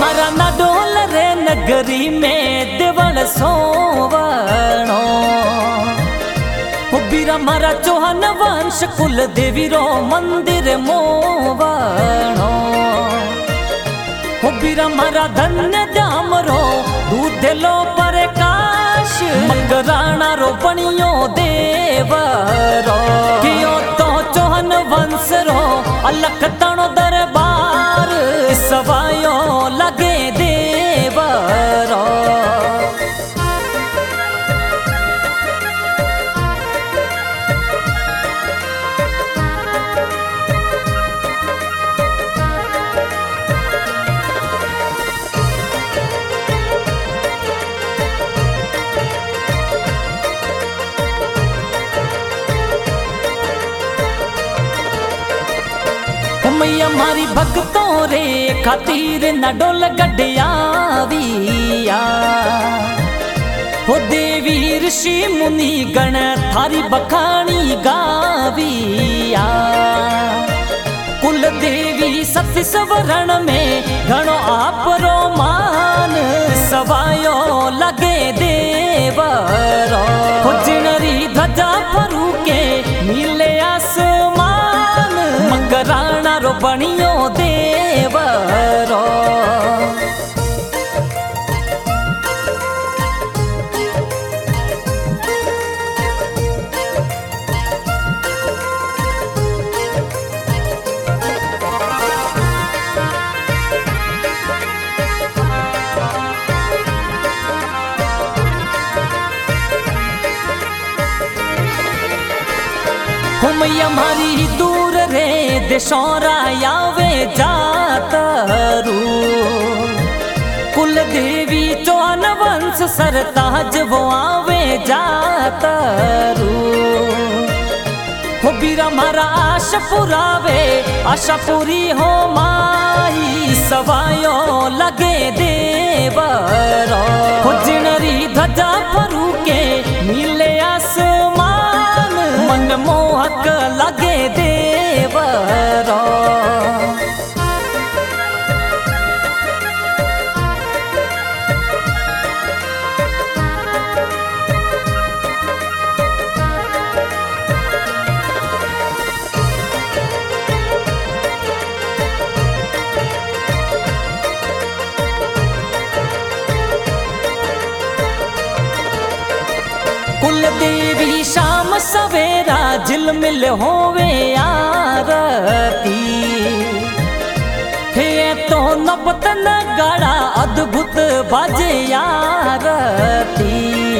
मारा ना डोल रे नगरी में देवल सोवणो। बीरा मारा चौहान वंश कुल देवी रो मंदिर मोवणो। बीरा मारा धन्य धाम रो दूध लो प्रकाश मकराना रो बनियो देवरो। कियो तो चौहान वंश रो अलख तणो दरबार सवायो लगे देवरो। मैया मारी भक्तों रे खातिर न डोल गड्डियाविया। हो देवी ऋषि मुनि गण थारी बखानी गाविया। कुल देवी सती सवरण में घणो आपरो मान सवायो लगे देवरो। हो जिणरी ध्वजा फरू के नीले आसमान मकराना रो बनियो देवरो। मैया मारी दूर रे देशोरा यावे जातरू। कुल देवी चौहान वंश सरताज वो आवे जातरू। हो बीरा मारा आश पुरावे आशा पूरी हो माही सवायो लगे देवरो। हो जिणरी ध्वजा फरू के नीले आसमान मन मोहक लगे देवरो। कुल देवी शाम सवेरा झिलमिल होवे आरती। हे तो नपत नगाड़ा अद्भुत बाजे आरती।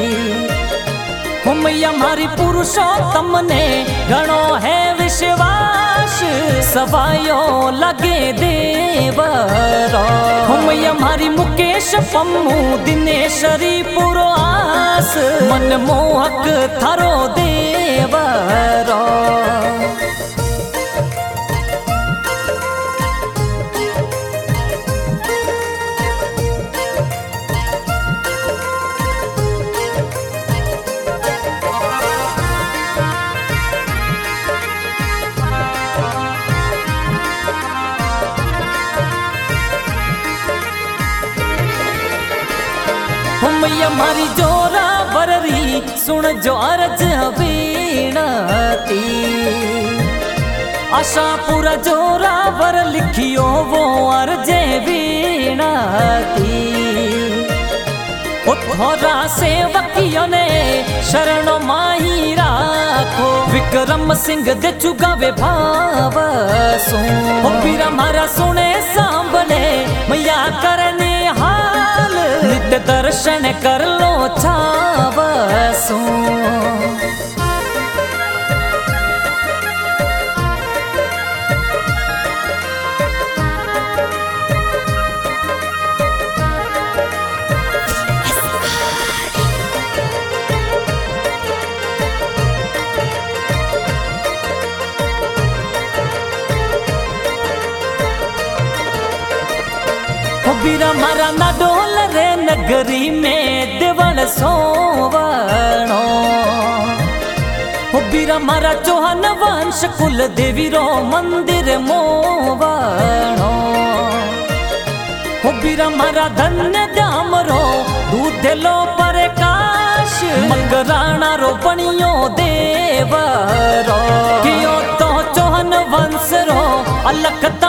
मैया मारी पुरुषोत्तम ने घणो है विश्वास सवायो लगे देवरो। मैया मारी मुकेश पम्मू दिनेश्वरी पुरो आस मन मोहक थारो देवरो। मैया मारी जोरा बररी सुन जो अर्ज बीनती। आशा पूरा जोरा बर लिखियो वो अर्जे बीनती। थोड़ा सेवकियों ने शरण माही राखो विक्रम सिंह दे चुगावे भाव सो। बीरा मारा सुने सांभले मैया करने हाल नित्य दर्शन कर लो छावसो। बीरा मारा ना डोल रे नगरी में देवल सोवणो। बीरा मारा चौहान वंश कुल देवी रो मंदिर मोवणो। वीर मारा धन्य दाम रो दूधेलो प्रकाश मकराणा रो बनियो देव रो कियो तो चौहान वंश रो अलख